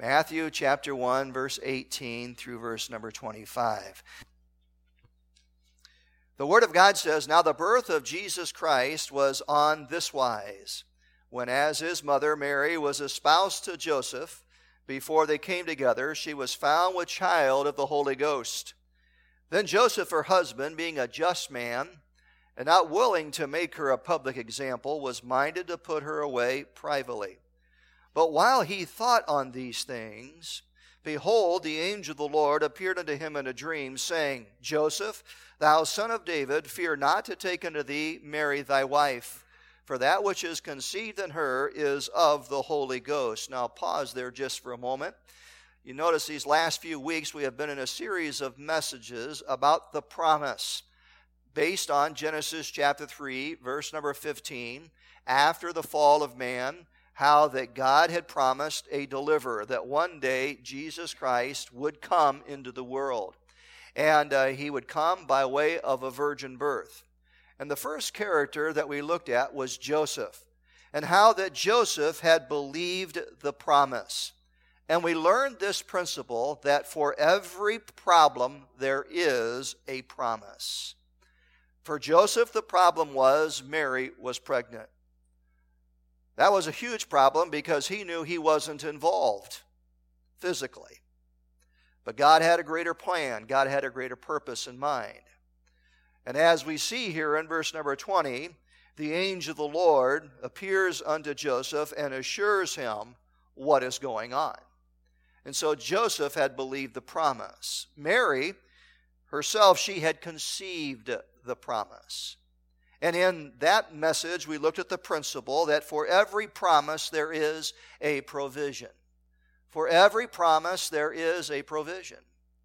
Matthew chapter 1, verse 18 through verse number 25. The Word of God says, "Now the birth of Jesus Christ was on this wise, when as his mother Mary was espoused to Joseph, before they came together, she was found with child of the Holy Ghost. Then Joseph, her husband, being a just man, and not willing to make her a public example, was minded to put her away privately. But while he thought on these things, behold, the angel of the Lord appeared unto him in a dream, saying, Joseph, thou son of David, fear not to take unto thee Mary thy wife, for that which is conceived in her is of the Holy Ghost." Now pause there just for a moment. You notice these last few weeks we have been in a series of messages about the promise, based on Genesis chapter 3, verse number 15, after the fall of man, how that God had promised a deliverer, that one day Jesus Christ would come into the world. And he would come by way of a virgin birth. And the first character that we looked at was Joseph, and how that Joseph had believed the promise. And we learned this principle that for every problem there is a promise. For Joseph, the problem was Mary was pregnant. That was a huge problem because he knew he wasn't involved physically. But God had a greater plan. God had a greater purpose in mind. And as we see here in verse number 20, the angel of the Lord appears unto Joseph and assures him what is going on. And so Joseph had believed the promise. Mary herself, she had conceived the promise. And in that message, we looked at the principle that for every promise there is a provision. For every promise there is a provision.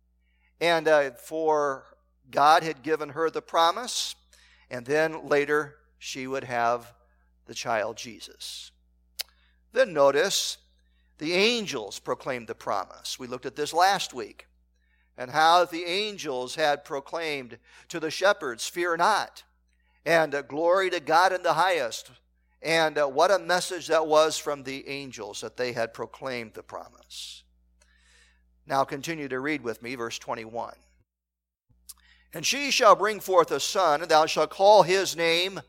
And for God had given her the promise, and then later she would have the child Jesus. Then notice the angels proclaimed the promise. We looked at this last week, and how the angels had proclaimed to the shepherds, "Fear not," and "Glory to God in the highest." And what a message that was from the angels, that they had proclaimed the promise. Now continue to read with me, verse 21. "And she shall bring forth a son, and thou shalt call his name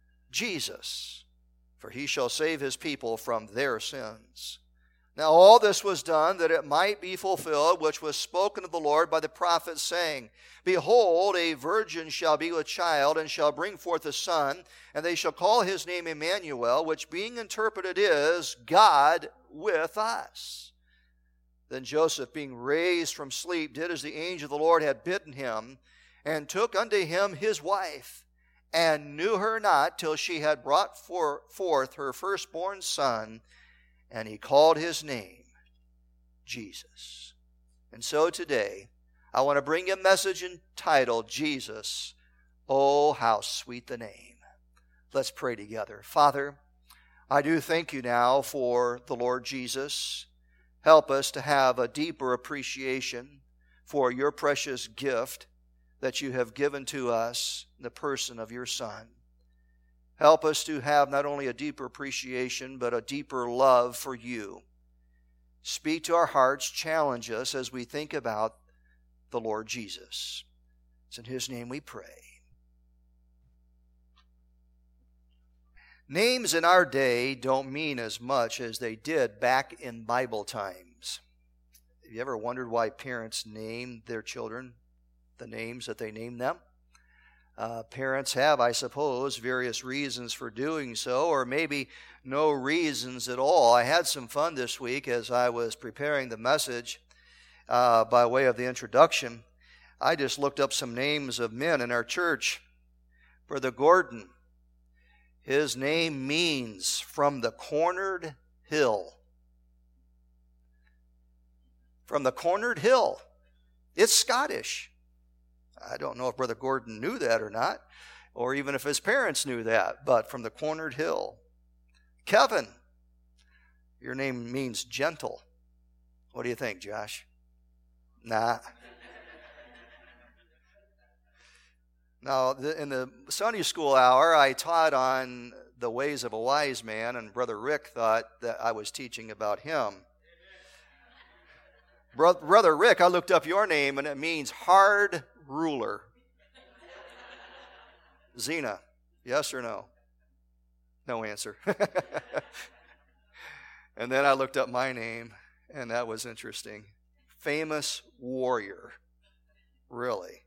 Jesus, for he shall save his people from their sins. Now all this was done that it might be fulfilled, which was spoken of the Lord by the prophet, saying, Behold, a virgin shall be with child, and shall bring forth a son, and they shall call his name Emmanuel, which being interpreted is, God with us. Then Joseph, being raised from sleep, did as the angel of the Lord had bidden him, and took unto him his wife, and knew her not till she had brought forth her firstborn son, and he called his name Jesus." And so today, I want to bring you a message entitled, Jesus, Oh, how sweet the name. Let's pray together. Father, I do thank you now for the Lord Jesus. Help us to have a deeper appreciation for your precious gift that you have given to us in the person of your Son. Help us to have not only a deeper appreciation, but a deeper love for you. Speak to our hearts, challenge us as we think about the Lord Jesus. It's in his name we pray. Names in our day don't mean as much as they did back in Bible times. Have you ever wondered why parents name their children the names that they name them? Parents have, I suppose, various reasons for doing so, or maybe no reasons at all. I had some fun this week as I was preparing the message by way of the introduction. I just looked up some names of men in our church. Brother Gordon, his name means from the cornered hill. From the cornered hill. It's Scottish. I don't know if Brother Gordon knew that or not, or even if his parents knew that, but from the cornered hill. Kevin, your name means gentle. What do you think, Josh? Nah. Now, in the Sunday school hour, I taught on the ways of a wise man, and Brother Rick thought that I was teaching about him. Brother Rick, I looked up your name, and it means hard ruler. Zena, yes or no? No answer. And then I looked up my name, and that was interesting. Famous warrior. Really.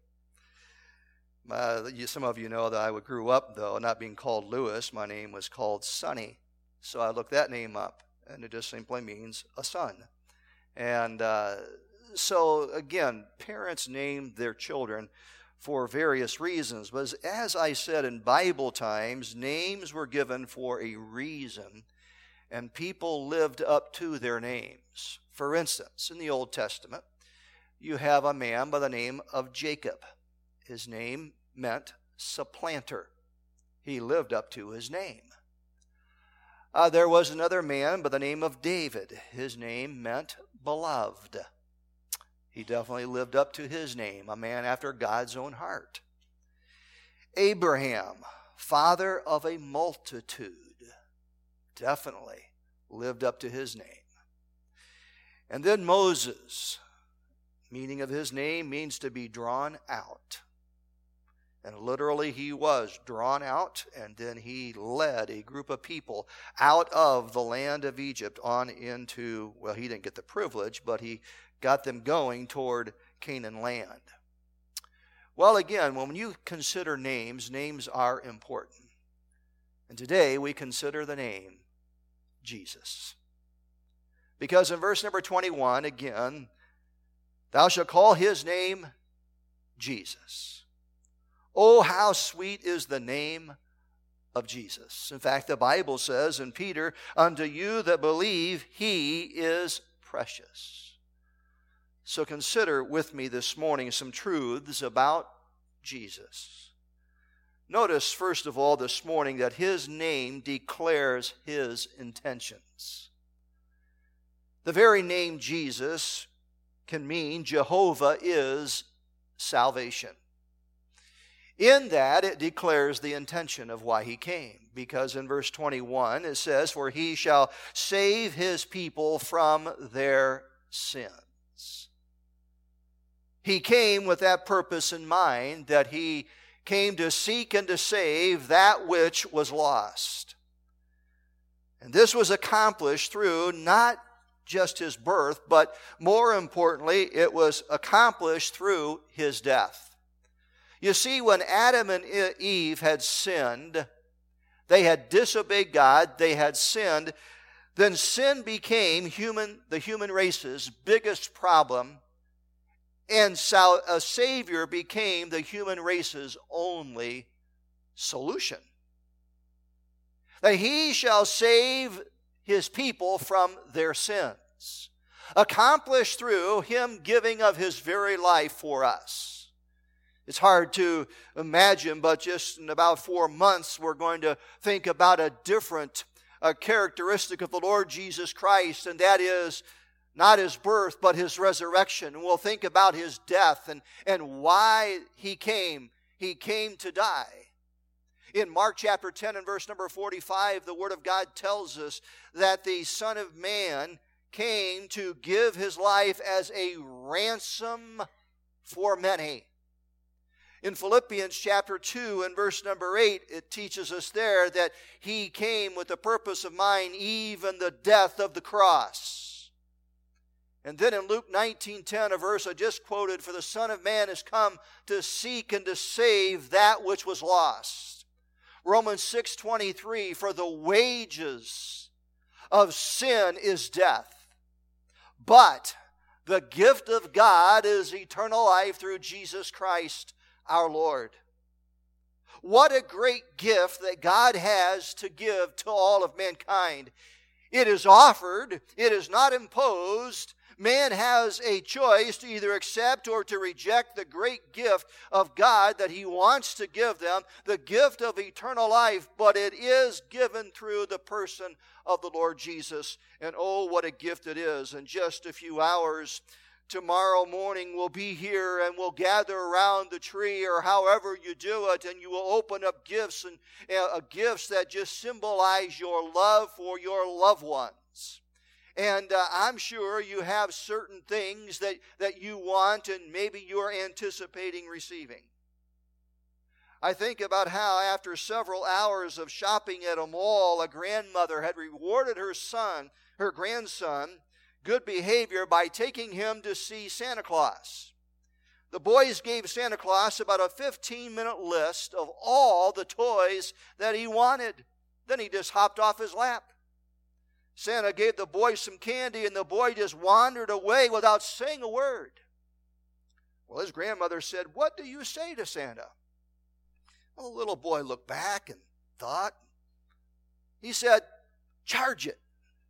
Some of you know that I grew up, though, not being called Lewis. My name was called Sonny. So I looked that name up, and it just simply means a son. And so, again, parents named their children for various reasons. But as I said, in Bible times, names were given for a reason, and people lived up to their names. For instance, in the Old Testament, you have a man by the name of Jacob. His name meant supplanter. He lived up to his name. There was another man by the name of David. His name meant beloved. He definitely lived up to his name, a man after God's own heart. Abraham, father of a multitude, definitely lived up to his name. And then Moses, meaning of his name means to be drawn out. And literally he was drawn out, and then he led a group of people out of the land of Egypt on into, well, he didn't get the privilege, but he got them going toward Canaan land. Well, again, when you consider names, names are important. And today we consider the name Jesus. Because in verse number 21, again, thou shalt call his name Jesus. Oh, how sweet is the name of Jesus. In fact, the Bible says in Peter, unto you that believe, he is precious. So consider with me this morning some truths about Jesus. Notice, first of all, this morning that his name declares his intentions. The very name Jesus can mean Jehovah is salvation. In that, it declares the intention of why he came. Because in verse 21, it says, for he shall save his people from their sins. He came with that purpose in mind, that he came to seek and to save that which was lost. And this was accomplished through not just his birth, but more importantly, it was accomplished through his death. You see, when Adam and Eve had sinned, they had disobeyed God, they had sinned, then sin became the human race's biggest problem, and a Savior became the human race's only solution. That he shall save his people from their sins, accomplished through him giving of his very life for us. It's hard to imagine, but just in about 4 months, we're going to think about a different characteristic of the Lord Jesus Christ, and that is not his birth, but his resurrection. And we'll think about his death and why he came. He came to die. In Mark chapter 10 and verse number 45, the Word of God tells us that the Son of Man came to give his life as a ransom for many. In Philippians chapter 2 and verse number 8, it teaches us there that he came with the purpose of mind, even the death of the cross. And then in Luke 19:10, a verse I just quoted, for the Son of Man has come to seek and to save that which was lost. Romans 6:23, for the wages of sin is death, but the gift of God is eternal life through Jesus Christ our Lord. What a great gift that God has to give to all of mankind. It is offered, it is not imposed. Man has a choice to either accept or to reject the great gift of God that he wants to give them, the gift of eternal life, but it is given through the person of the Lord Jesus. And oh, what a gift it is. In just a few hours, tomorrow morning we'll be here and we'll gather around the tree, or however you do it, and you will open up gifts and gifts that just symbolize your love for your loved ones. And I'm sure you have certain things that you want and maybe you're anticipating receiving. I think about how after several hours of shopping at a mall, a grandmother had rewarded her grandson, good behavior by taking him to see Santa Claus. The boys gave Santa Claus about a 15-minute list of all the toys that he wanted. Then he just hopped off his lap. Santa gave the boy some candy, and the boy just wandered away without saying a word. Well, his grandmother said, "What do you say to Santa?" Well, the little boy looked back and thought. He said, "Charge it."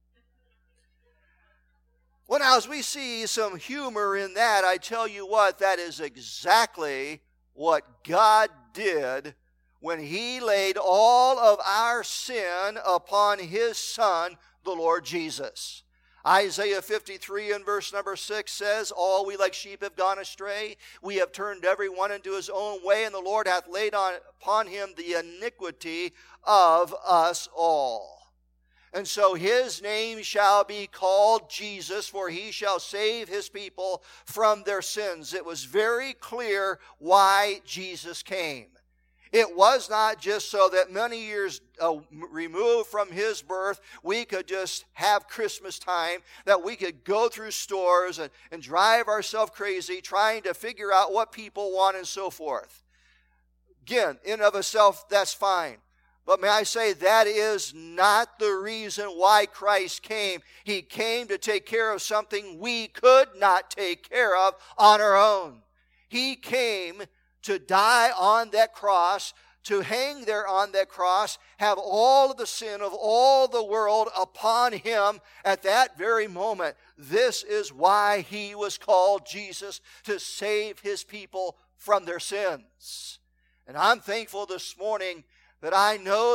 Well, now, as we see some humor in that, I tell you what, that is exactly what God did when He laid all of our sin upon His Son, the Lord Jesus. Isaiah 53 and verse number 6 says, "All we like sheep have gone astray. We have turned every one into his own way, and the Lord hath laid upon Him the iniquity of us all. And so His name shall be called Jesus, for He shall save His people from their sins." It was very clear why Jesus came. It was not just so that many years removed from His birth, we could just have Christmas time, that we could go through stores and drive ourselves crazy trying to figure out what people want and so forth. Again, in and of itself, that's fine. But may I say, that is not the reason why Christ came. He came to take care of something we could not take care of on our own. He came to die on that cross, to hang there on that cross, have all of the sin of all the world upon Him at that very moment. This is why He was called Jesus, to save His people from their sins. And I'm thankful this morning that I know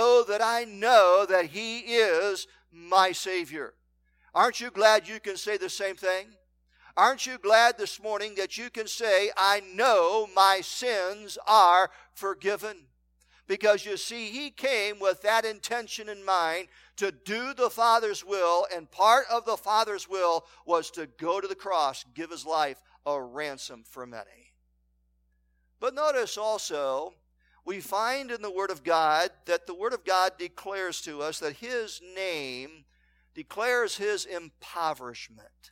that He is my Savior. Aren't you glad you can say the same thing? Aren't you glad this morning that you can say, "I know my sins are forgiven"? Because you see, He came with that intention in mind, to do the Father's will, and part of the Father's will was to go to the cross, give His life a ransom for many. But notice also, we find in the Word of God that the Word of God declares to us that His name declares His impoverishment.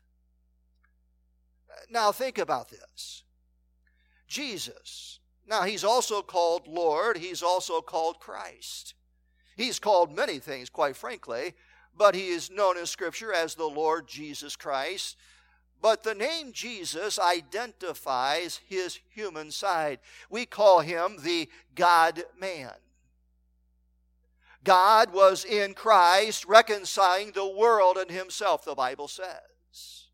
Now think about this. Jesus, now He's also called Lord, He's also called Christ. He's called many things, quite frankly, but He is known in Scripture as the Lord Jesus Christ. But the name Jesus identifies His human side. We call Him the God-man. God was in Christ reconciling the world and Himself, the Bible says.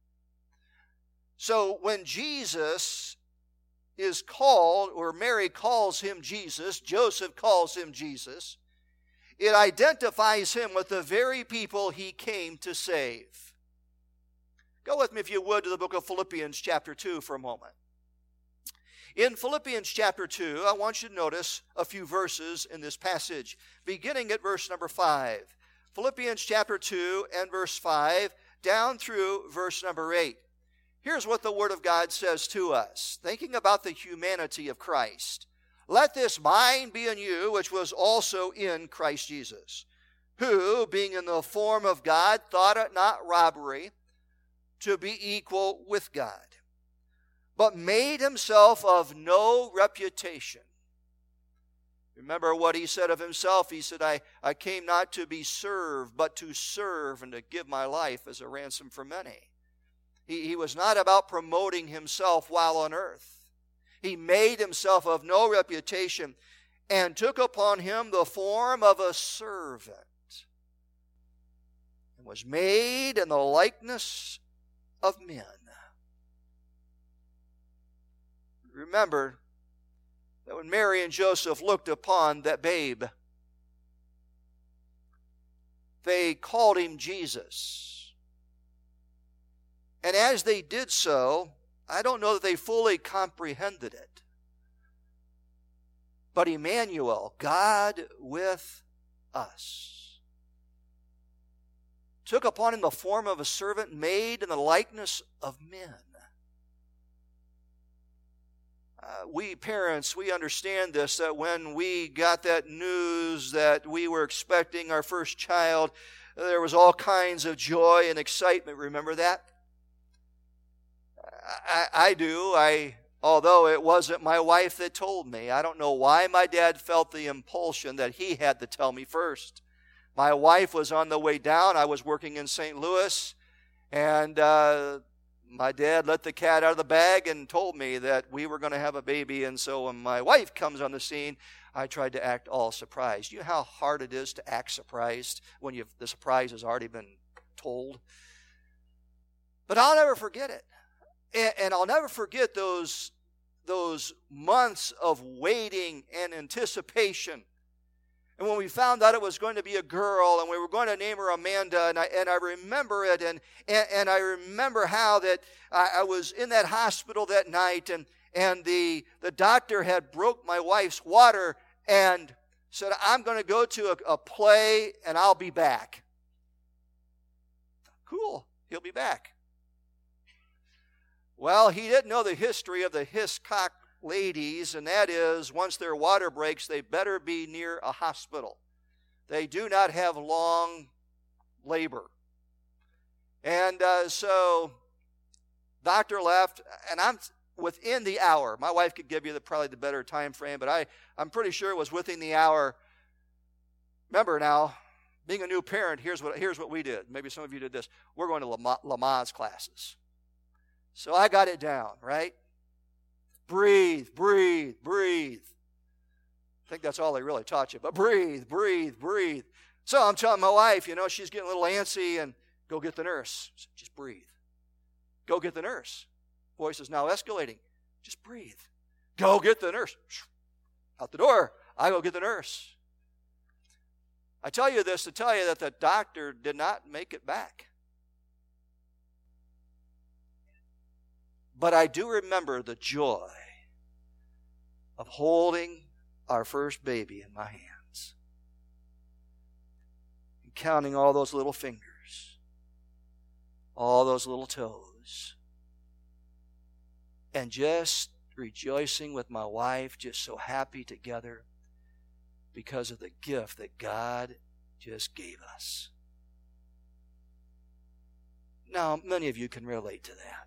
So when Jesus is called, or Mary calls Him Jesus, Joseph calls Him Jesus, it identifies Him with the very people He came to save. Go with me, if you would, to the book of Philippians chapter 2 for a moment. In Philippians chapter 2, I want you to notice a few verses in this passage, beginning at verse number 5. Philippians chapter 2 and verse 5, down through verse number 8. Here's what the Word of God says to us, thinking about the humanity of Christ. "Let this mind be in you, which was also in Christ Jesus, who, being in the form of God, thought it not robbery to be equal with God, but made Himself of no reputation." Remember what He said of Himself. He said, I came not to be served, but to serve and to give my life as a ransom for many. He was not about promoting Himself while on earth. He made Himself of no reputation and took upon Him the form of a servant, and was made in the likeness of men. Remember that when Mary and Joseph looked upon that babe, they called Him Jesus. And as they did so, I don't know that they fully comprehended it, but Emmanuel, God with us. took upon him the form of a servant, made in the likeness of men. We parents, we understand this, that when we got that news that we were expecting our first child, there was all kinds of joy and excitement. Remember that? I do. Although it wasn't my wife that told me. I don't know why my dad felt the impulsion that he had to tell me first. My wife was on the way down. I was working in St. Louis, and my dad let the cat out of the bag and told me that we were going to have a baby. And so when my wife comes on the scene, I tried to act all surprised. You know how hard it is to act surprised when the surprise has already been told? But I'll never forget it. And I'll never forget those months of waiting and anticipation. And when we found out it was going to be a girl and we were going to name her Amanda, and I remember it, and I remember how that I was in that hospital that night, and the doctor had broke my wife's water and said, I'm going to go to a play and I'll be back. Cool, he'll be back. Well, he didn't know the history of the Hiscock ladies, and that is, once their water breaks, they better be near a hospital. They do not have long labor. And so, doctor left, and I'm within the hour. My wife could give you probably the better time frame, but I'm pretty sure it was within the hour. Remember now, being a new parent, here's what we did. Maybe some of you did this. We're going to Lamaze classes. So I got it down, right? Breathe, breathe, breathe. I think that's all they really taught you. But breathe, breathe, breathe. So I'm telling my wife, she's getting a little antsy, and go get the nurse. Just breathe. Go get the nurse. Voice is now escalating. Just breathe. Go get the nurse. Out the door. I go get the nurse. I tell you this to tell you that the doctor did not make it back. But I do remember the joy of holding our first baby in my hands and counting all those little fingers, all those little toes, and just rejoicing with my wife, just so happy together because of the gift that God just gave us. Now, many of you can relate to that.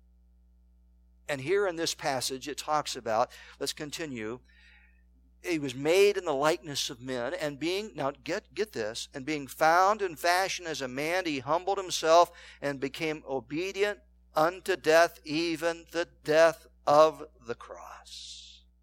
And here in this passage, it talks about, let's continue, he was made in the likeness of men, and get this, and being found in fashion as a man, he humbled himself and became obedient unto death, even the death of the cross.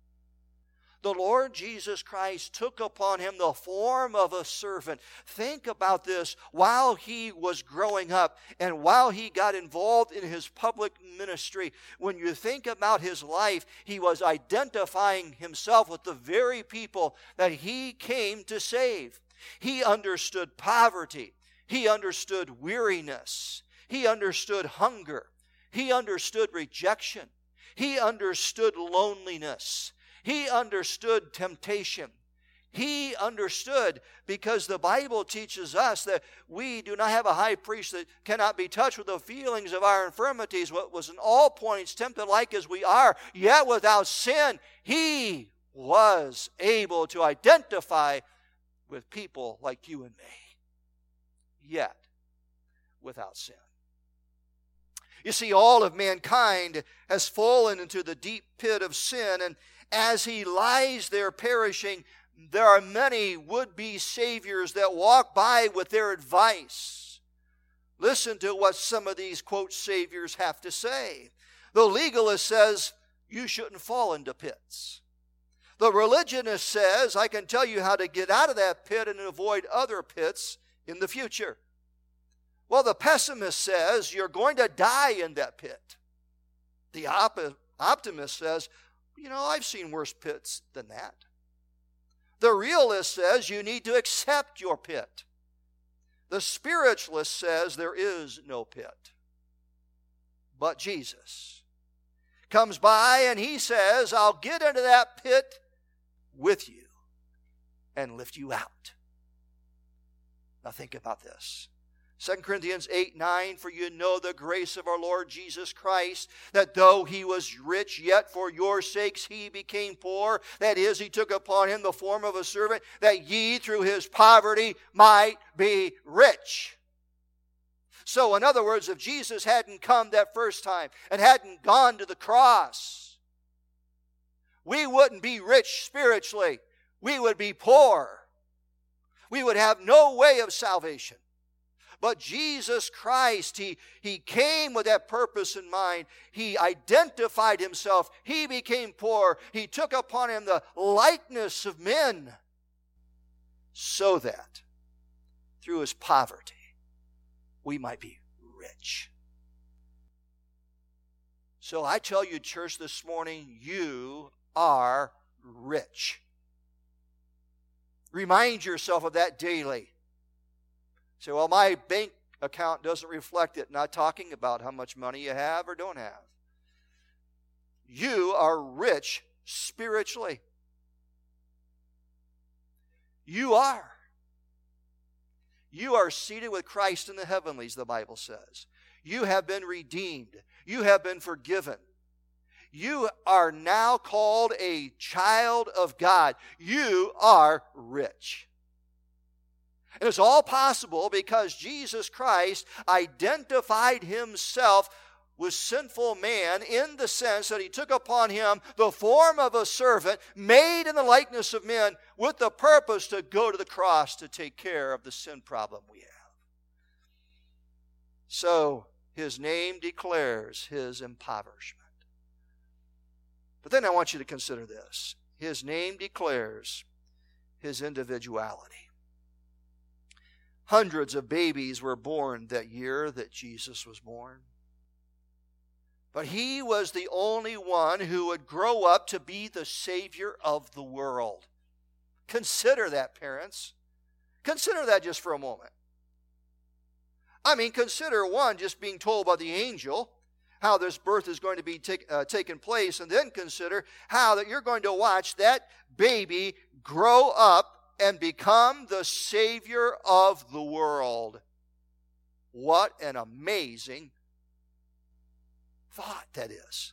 The Lord Jesus Christ took upon him the form of a servant. Think about this. While he was growing up and while he got involved in his public ministry, when you think about his life, he was identifying himself with the very people that he came to save. He understood poverty. He understood weariness. He understood hunger. He understood rejection. He understood loneliness. He understood temptation. He understood, because the Bible teaches us that we do not have a high priest that cannot be touched with the feelings of our infirmities, what was in all points tempted like as we are, yet without sin. He was able to identify with people like you and me, yet without sin. You see, all of mankind has fallen into the deep pit of sin, and as he lies there perishing, there are many would-be saviors that walk by with their advice. Listen to what some of these, quote, saviors have to say. The legalist says, you shouldn't fall into pits. The religionist says, I can tell you how to get out of that pit and avoid other pits in the future. Well, the pessimist says, you're going to die in that pit. The optimist says, I've seen worse pits than that. The realist says you need to accept your pit. The spiritualist says there is no pit. But Jesus comes by and he says, I'll get into that pit with you and lift you out. Now think about this. 2 Corinthians 8:9, for you know the grace of our Lord Jesus Christ, that though he was rich, yet for your sakes he became poor. That is, he took upon him the form of a servant, that ye through his poverty might be rich. So, in other words, if Jesus hadn't come that first time and hadn't gone to the cross, we wouldn't be rich spiritually. We would be poor. We would have no way of salvation. But Jesus Christ, He came with that purpose in mind. He identified Himself. He became poor. He took upon Him the likeness of men so that through His poverty we might be rich. So I tell you, church, this morning, you are rich. Remind yourself of that daily. Say, well, my bank account doesn't reflect it. Not talking about how much money you have or don't have. You are rich spiritually. You are. You are seated with Christ in the heavenlies, the Bible says. You have been redeemed. You have been forgiven. You are now called a child of God. You are rich. And it's all possible because Jesus Christ identified Himself with sinful man in the sense that He took upon Him the form of a servant made in the likeness of men with the purpose to go to the cross to take care of the sin problem we have. So His name declares His impoverishment. But then I want you to consider this. His name declares His individuality. Hundreds of babies were born that year that Jesus was born. But He was the only one who would grow up to be the Savior of the world. Consider that, parents. Consider that just for a moment. I mean, consider one, just being told by the angel how this birth is going to be taking place, and then consider how that you're going to watch that baby grow up and become the Savior of the world. What an amazing thought that is.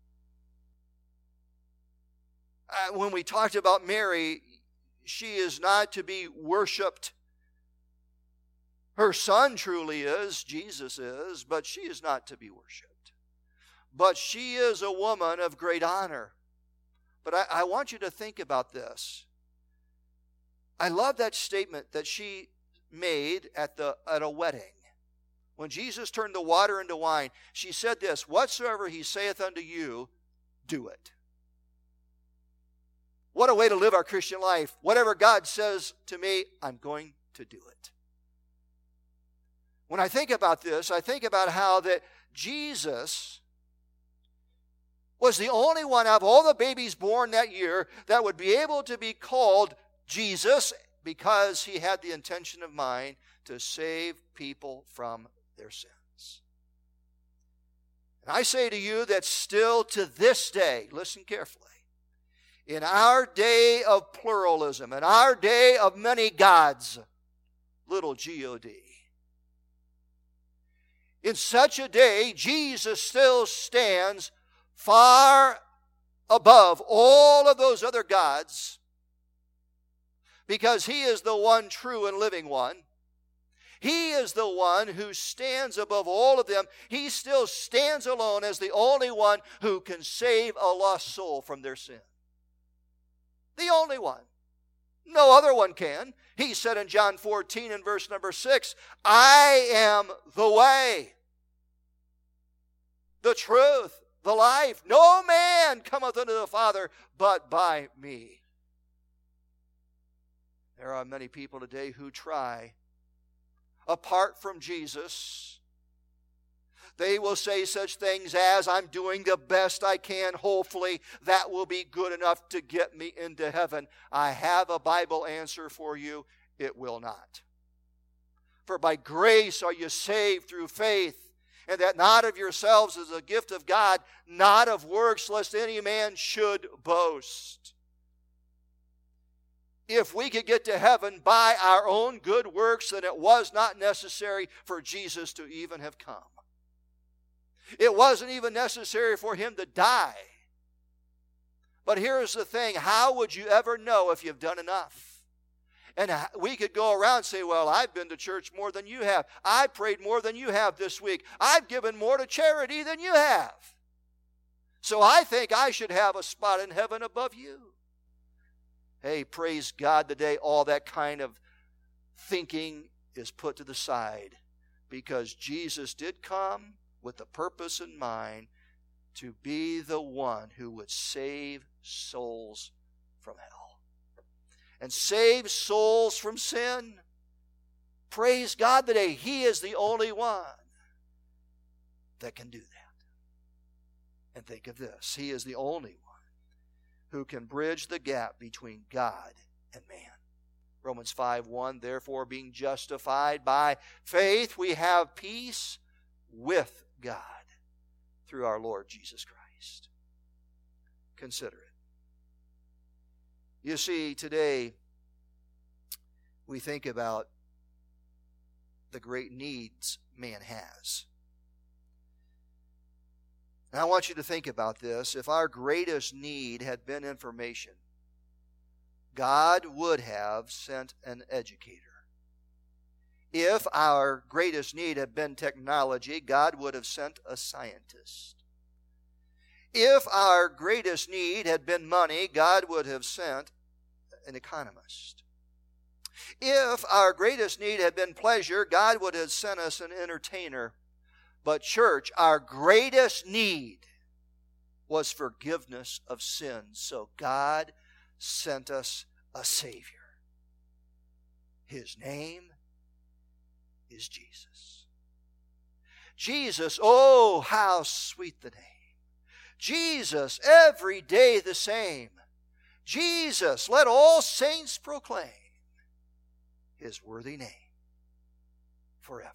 When we talked about Mary, she is not to be worshipped. Her son truly is, Jesus is, but she is not to be worshipped. But she is a woman of great honor. But I want you to think about this. I love that statement that she made at a wedding. When Jesus turned the water into wine, she said this, whatsoever He saith unto you, do it. What a way to live our Christian life. Whatever God says to me, I'm going to do it. When I think about this, I think about how that Jesus was the only one out of all the babies born that year that would be able to be called Jesus, because He had the intention of mind to save people from their sins. And I say to you that still to this day, listen carefully, in our day of pluralism, in our day of many gods, little G-O-D, in such a day, Jesus still stands far above all of those other gods, because He is the one true and living one. He is the one who stands above all of them. He still stands alone as the only one who can save a lost soul from their sin. The only one. No other one can. He said in John 14 and verse number 6, I am the way, the truth, the life. No man cometh unto the Father but by me. There are many people today who try, apart from Jesus. They will say such things as, I'm doing the best I can. Hopefully that will be good enough to get me into heaven. I have a Bible answer for you. It will not. For by grace are you saved through faith, and that not of yourselves is a gift of God, not of works, lest any man should boast. if we could get to heaven by our own good works, then it was not necessary for Jesus to even have come. It wasn't even necessary for him to die. But here's the thing, how would you ever know if you've done enough? And we could go around and say, well, I've been to church more than you have. I prayed more than you have this week. I've given more to charity than you have. So I think I should have a spot in heaven above you. Hey, praise God today, all that kind of thinking is put to the side because Jesus did come with the purpose in mind to be the one who would save souls from hell and save souls from sin. Praise God today, He is the only one that can do that. And think of this, He is the only one who can bridge the gap between God and man. Romans 5:1, therefore being justified by faith, we have peace with God through our Lord Jesus Christ. Consider it. You see, today we think about the great needs man has. And I want you to think about this. If our greatest need had been information, God would have sent an educator. If our greatest need had been technology, God would have sent a scientist. If our greatest need had been money, God would have sent an economist. If our greatest need had been pleasure, God would have sent us an entertainer. But church, our greatest need was forgiveness of sins. So God sent us a Savior. His name is Jesus. Jesus, oh, how sweet the name. Jesus, every day the same. Jesus, let all saints proclaim His worthy name forever.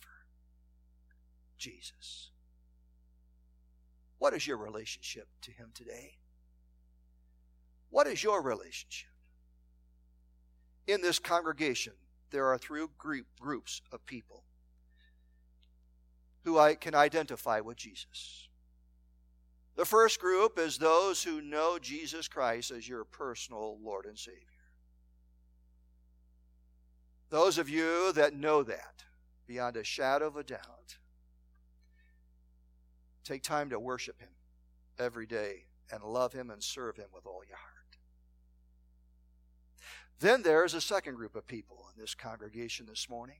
Jesus. What is your relationship to Him today? What is your relationship? In this congregation, there are three groups of people who I can identify with Jesus. The first group is those who know Jesus Christ as your personal Lord and Savior. Those of you that know that, beyond a shadow of a doubt, take time to worship Him every day and love Him and serve Him with all your heart. Then there's a second group of people in this congregation this morning.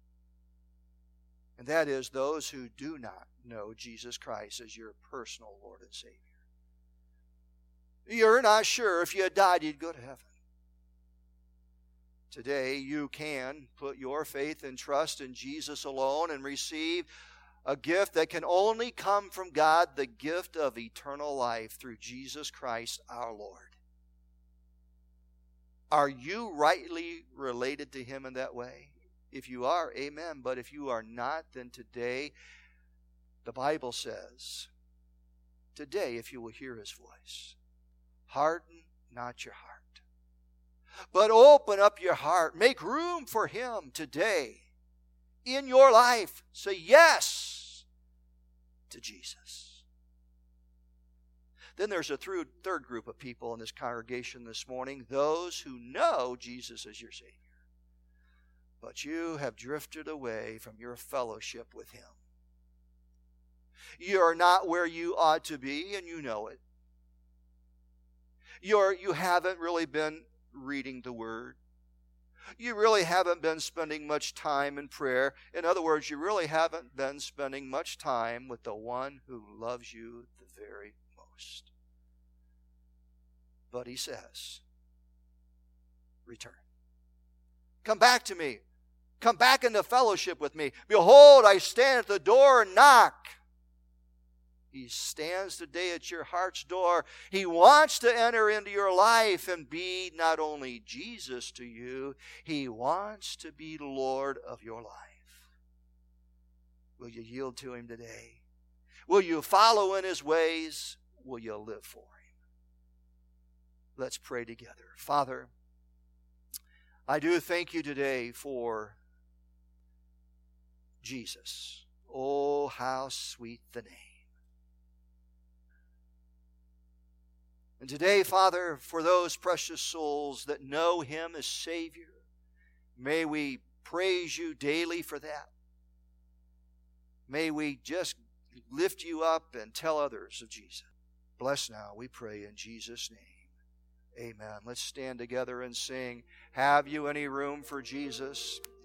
And that is those who do not know Jesus Christ as your personal Lord and Savior. You're not sure if you had died you'd go to heaven. Today you can put your faith and trust in Jesus alone and receive a gift that can only come from God, the gift of eternal life through Jesus Christ our Lord. Are you rightly related to Him in that way? If you are, amen. But if you are not, then today, the Bible says, today, if you will hear His voice, harden not your heart, but open up your heart. Make room for Him today in your life. Say yes to Jesus. Then there's a third group of people in this congregation this morning, those who know Jesus as your Savior. But you have drifted away from your fellowship with Him. You are not where you ought to be, and you know it. You haven't really been reading the Word. You really haven't been spending much time in prayer. In other words, you really haven't been spending much time with the one who loves you the very most. But He says, return. Come back to me. Come back into fellowship with me. Behold, I stand at the door and knock. He stands today at your heart's door. He wants to enter into your life and be not only Jesus to you, He wants to be Lord of your life. Will you yield to Him today? Will you follow in His ways? Will you live for Him? Let's pray together. Father, I do thank you today for Jesus. Oh, how sweet the name. And today, Father, for those precious souls that know Him as Savior, may we praise you daily for that. May we just lift you up and tell others of Jesus. Bless now, we pray in Jesus' name. Amen. Let's stand together and sing, Have You Any Room for Jesus?